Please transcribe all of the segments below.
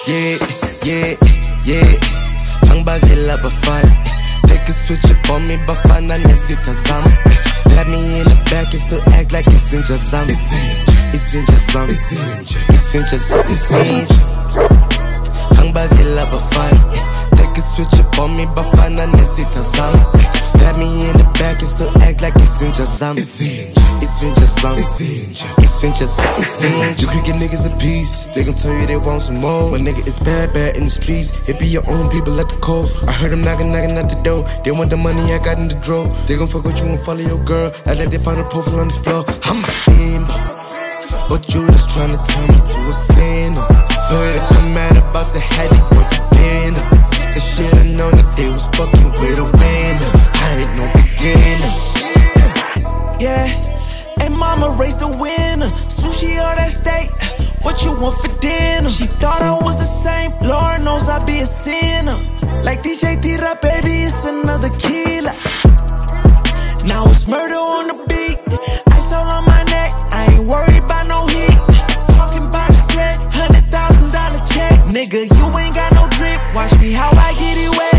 Yeah, yeah, yeah. Angibazela bafana. Take a switch up on me bafana nesitazama. Stab me in the back and still act like it's in Jazam. It's in Jazam. It's in Jazam. It's in Angibazela bafana. Take a switch up on me bafana nesitazama. Stab me in the back and still act like it's in Jazam. It's in Jazam. It's in Jazam. It's in. You could give niggas a piece, they gon' tell you they want some more. My nigga is bad in the streets. It be your own people at the call. I heard them knocking at the door. They want the money I got in the drawer. They gon' fuck with you and follow your girl. I let they find a profile on this blog. I'm a Simba, but you just tryna turn me to a sinner. Heard that I'm mad about the head he went for dinner. The shit I know that they was fucking with a winner. I ain't no beginner. Yeah, and mama raised a winner. Sushi or that steak, what you want for dinner? She thought I was the same, Lord knows I be a sinner. Like DJ Tira, baby, it's another killer. Now it's murder on the beat, ice all on my neck, I ain't worried about no heat. Talking about the set, $100,000 check. Nigga, you ain't got no drip, watch me how I get it wet.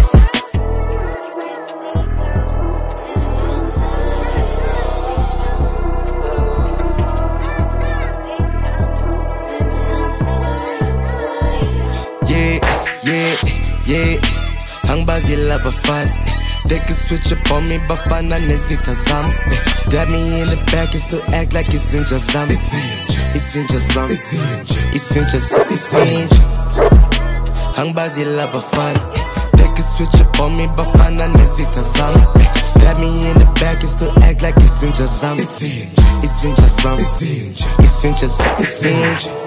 Yeah, angibazela bafana. Take a switch up on me bafana nesitazama. Stab me in the back and still act like it's in Jazam. It's in Jazam. It's in Jazam. It's in angibazela bafana. Take a switch up on me bafana nesitazama. Stab me in the back and still act like it's in Jazam. It's in Jazam. It's in Jazam. It's in